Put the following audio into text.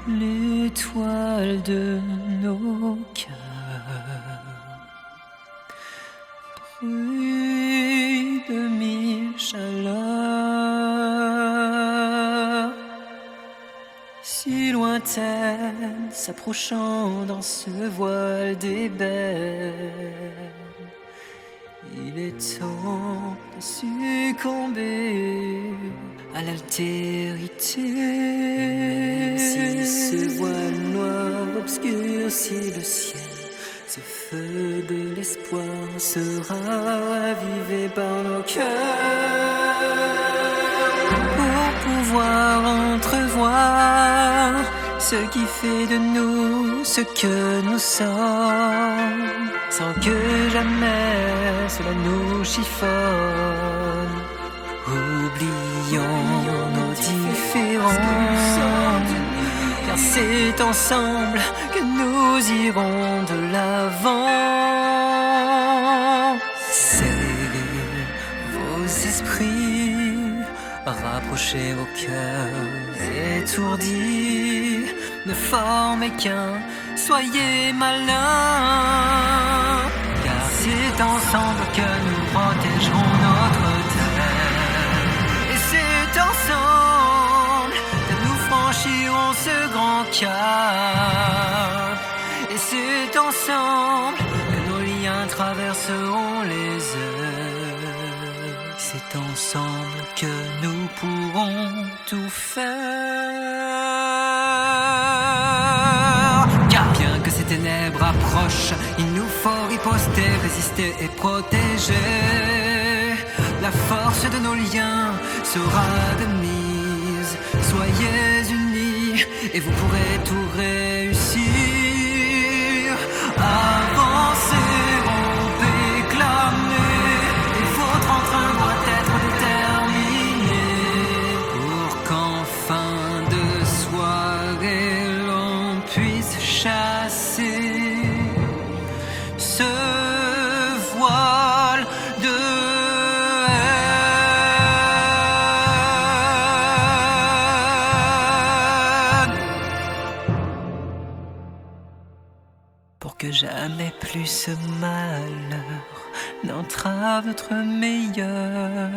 l'étoile de nos cœurs brille de mille chaleurs, si lointaine, s'approchant dans ce voile d'ébène. Il est temps de succomber à l'altérité. Si ce voile noir obscurcit le ciel, ce feu de l'espoir sera ravivé par nos cœurs, pour pouvoir entrevoir ce qui fait de nous ce que nous sommes, sans que jamais cela nous chiffonne. Oublions nos différences, car c'est ensemble que nous irons de l'avant. Serrez vos esprits, rapprochez vos cœurs étourdis, ne formez qu'un, soyez malins, car c'est ensemble que nous protégerons notre terre. Et c'est ensemble que nous franchirons ce grand cap. Et c'est ensemble que nos liens traverseront les heures. C'est ensemble que nous pourrons tout faire. Car bien que ces ténèbres approchent, il nous faut riposter, résister et protéger. La force de nos liens sera de mise. Soyez unis et vous pourrez tout réussir. Avancez, rompez, clamez, et votre entrain doit être déterminé, pour qu'en fin de soirée l'on puisse chasser ce voile de pour que jamais plus ce malheur n'entrave notre meilleur